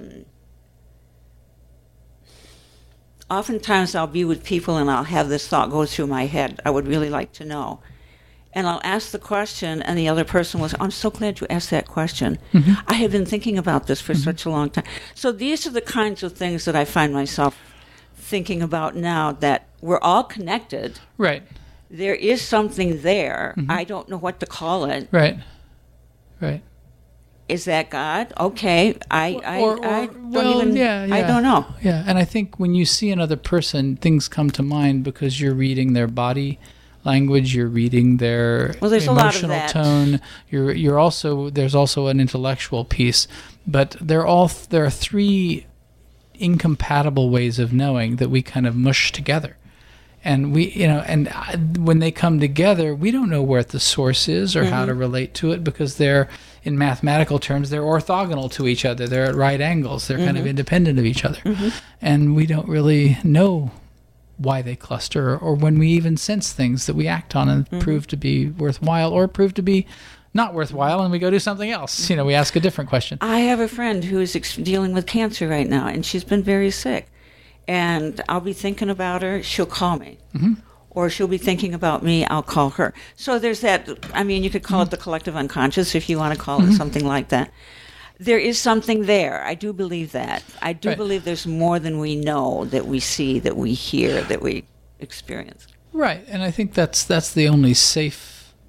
oftentimes I'll be with people and I'll have this thought go through my head. I would really like to know. And I'll ask the question, and the other person will say, I'm so glad you asked that question. I have been thinking about this for such a long time. So these are the kinds of things that I find myself thinking about now, that we're all connected. Right, There is something there. I don't know what to call it. right, right. Is that God? Okay. I, I, Or- or- I don't well, even, yeah, I yeah. don't know. Yeah, and I think when you see another person, things come to mind because you're reading their body language, you're reading their Well, there's a lot of emotional that. tone. You're you're also there's also an intellectual piece, but they're all there are three incompatible ways of knowing that we kind of mush together. And we, you know, and I- when they come together, we don't know where the source is or how to relate to it, because they're, in mathematical terms, they're orthogonal to each other. They're at right angles. They're kind of independent of each other. And we don't really know why they cluster, or when we even sense things that we act on and prove to be worthwhile or prove to be not worthwhile, and we go do something else. You know, we ask a different question. I have a friend who is ex- dealing with cancer right now, and she's been very sick. And I'll be thinking about her, she'll call me. Or she'll be thinking about me, I'll call her. So there's that, I mean, you could call it the collective unconscious if you want to call it something like that. There is something there. I do believe that. I do Right. believe there's more than we know, that we see, that we hear, that we experience. Right, and I think that's that's the only safe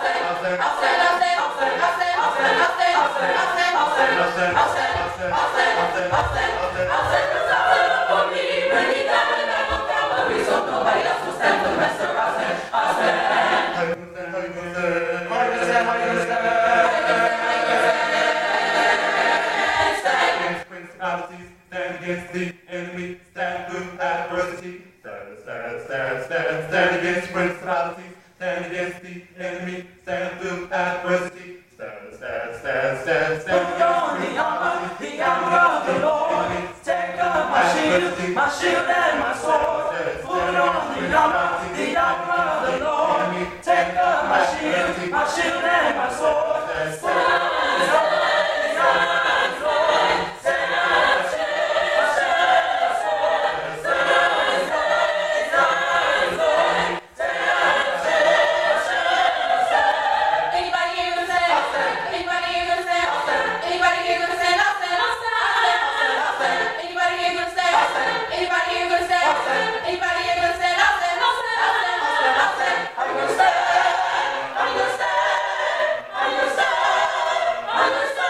Principalities stand against the enemy, stand through adversity. Stand, stand, stand, stand, stand against principalities, stand against the enemy, stand through adversity. Stand, stand, stand, stand, stand Put on the armor, the armor of the Lord. Take up my shield, my shield and my sword. Put on the armor, the armor of the Lord. Take up my shield, my shield and my sword. Put on the armor, the armor of the Lord. Take up my shield, my shield and my sword. Put on the armor, the armor of the Lord. Take up my shield, my shield and my sword. Anybody here gonna say Austin? Anybody here gonna say Austin? Anybody here gonna say Austin? Austin, Austin, Austin. Anybody here gonna say Austin? Anybody here gonna say Austin? Anybody here gonna say Austin? Austin, Austin, Austin, Austin. Are you gonna stay? Are you gonna stay? Are you gonna stay? Are you gonna stay?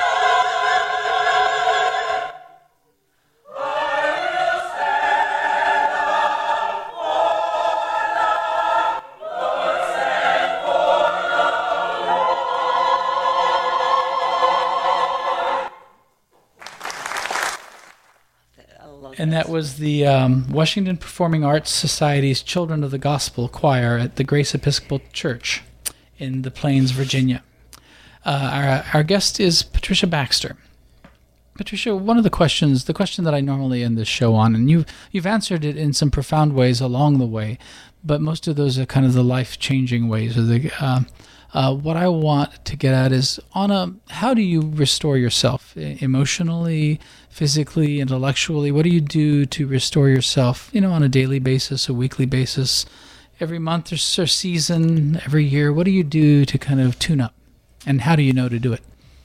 I love And that was the um, Washington Performing Arts Society's Children of the Gospel Choir at the Grace Episcopal Church in the Plains, Virginia. Uh, our, our guest is Patricia Baxter. Patricia, one of the questions, the question that I normally end this show on, and you've, you've answered it in some profound ways along the way, but most of those are kind of the life-changing ways. Or the, uh, uh, what I want to get at is, on a, how do you restore yourself e- emotionally, physically, intellectually? What do you do to restore yourself, you know, on a daily basis, a weekly basis, every month or s- or season, every year? What do you do to kind of tune up? And how do you know to do it?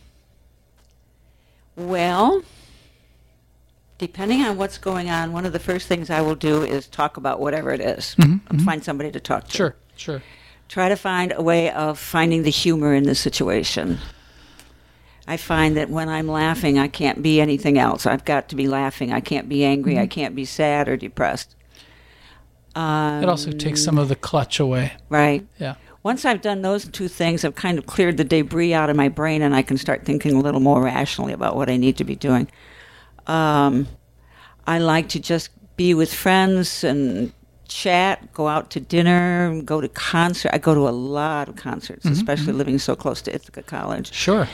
Well, depending on what's going on, one of the first things I will do is talk about whatever it is. Mhm, Find somebody to talk to. Sure, sure. Try to find a way of finding the humor in the situation. I find that when I'm laughing, I can't be anything else. I've got to be laughing. I can't be angry. I can't be sad or depressed. Um, It also takes some of the clutch away. Right. Yeah. Once I've done those two things, I've kind of cleared the debris out of my brain, and I can start thinking a little more rationally about what I need to be doing. Um, I like to just be with friends and chat, go out to dinner, go to concert. I go to a lot of concerts, especially living so close to Ithaca College. Sure.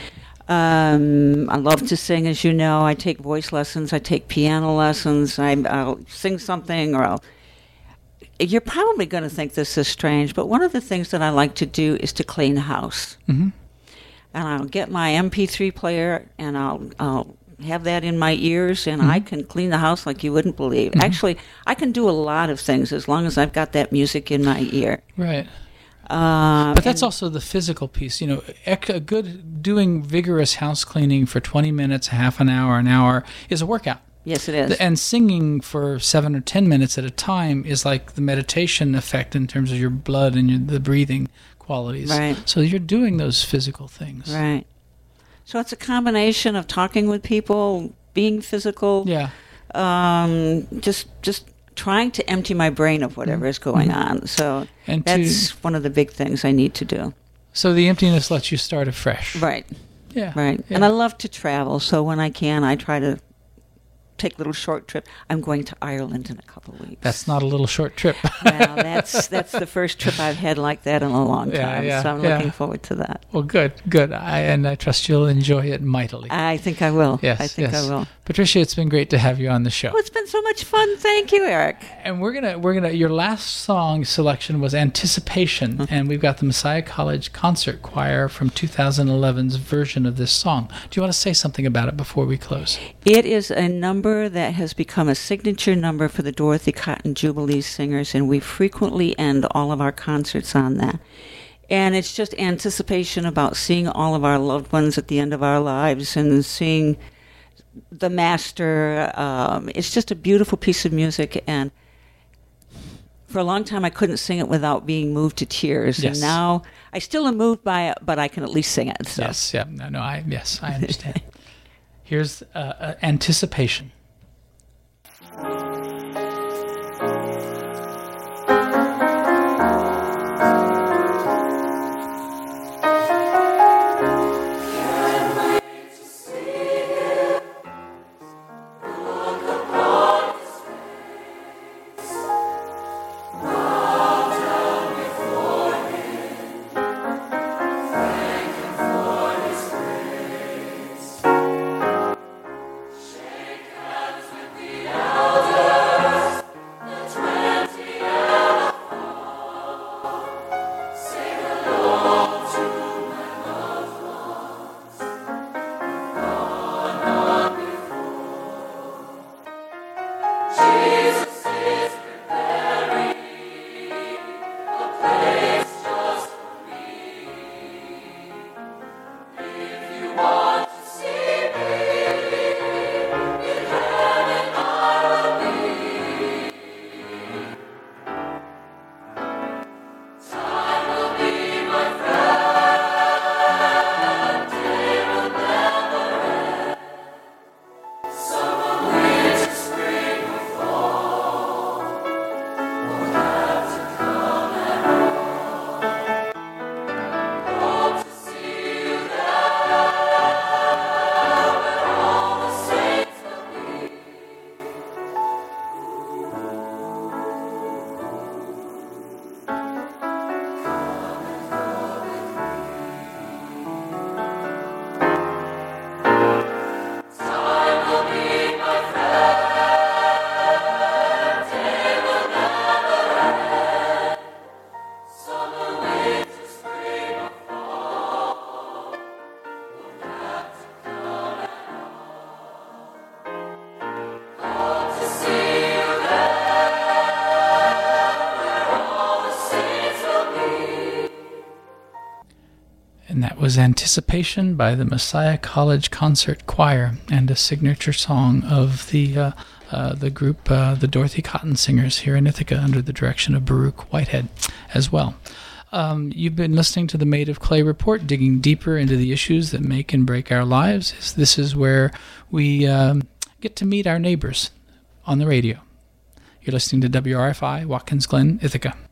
Um, I love to sing, as you know. I take voice lessons. I take piano lessons. I, I'll sing something, or I'll. You're probably going to think this is strange, but one of the things that I like to do is to clean the house. Mm-hmm. And I'll get my M P three player, and I'll, I'll have that in my ears, and mm-hmm. I can clean the house like you wouldn't believe. Mm-hmm. Actually, I can do a lot of things as long as I've got that music in my ear. Right. Uh, but that's also the physical piece. You know, ec- a good doing vigorous house cleaning for twenty minutes, half an hour, an hour is a workout. Yes, it is. And singing for seven or ten minutes at a time is like the meditation effect in terms of your blood and your, the breathing qualities. Right. So you're doing those physical things. Right. So it's a combination of talking with people, being physical. Yeah. Um, just just trying to empty my brain of whatever is going on. So and that's to, one of the big things I need to do. So the emptiness lets you start afresh. Right. Yeah. Right. Yeah. And I love to travel, so when I can, I try to take a little short trip. I'm going to Ireland in a couple of weeks. That's not a little short trip. Well, that's that's the first trip I've had like that in a long time, yeah, yeah, so I'm yeah. looking forward to that. Well, good, good. I, and I trust you'll enjoy it mightily. I think I will. Yes, I think yes. I will. Patricia, it's been great to have you on the show. Oh, it's been so much fun. Thank you, Eric. And we're gonna we're gonna your last song selection was Anticipation, mm-hmm. and we've got the Messiah College Concert Choir from two thousand eleven's version of this song. Do you want to say something about it before we close? It is a number that has become a signature number for the Dorothy Cotton Jubilee Singers, and we frequently end all of our concerts on that. And it's just anticipation about seeing all of our loved ones at the end of our lives and seeing the master. Um, it's just a beautiful piece of music, and for a long time I couldn't sing it without being moved to tears. Yes. And now I still am moved by it, but I can at least sing it. So. Yes, yeah, no, no, I yes, I understand. Here's uh, uh, Anticipation. And that was Anticipation by the Messiah College Concert Choir, and a signature song of the uh, uh, the group, uh, the Dorothy Cotton Singers here in Ithaca, under the direction of Baruch Whitehead as well. Um, you've been listening to the Made of Clay Report, digging deeper into the issues that make and break our lives. This is where we um, get to meet our neighbors on the radio. You're listening to W R F I, Watkins Glen, Ithaca.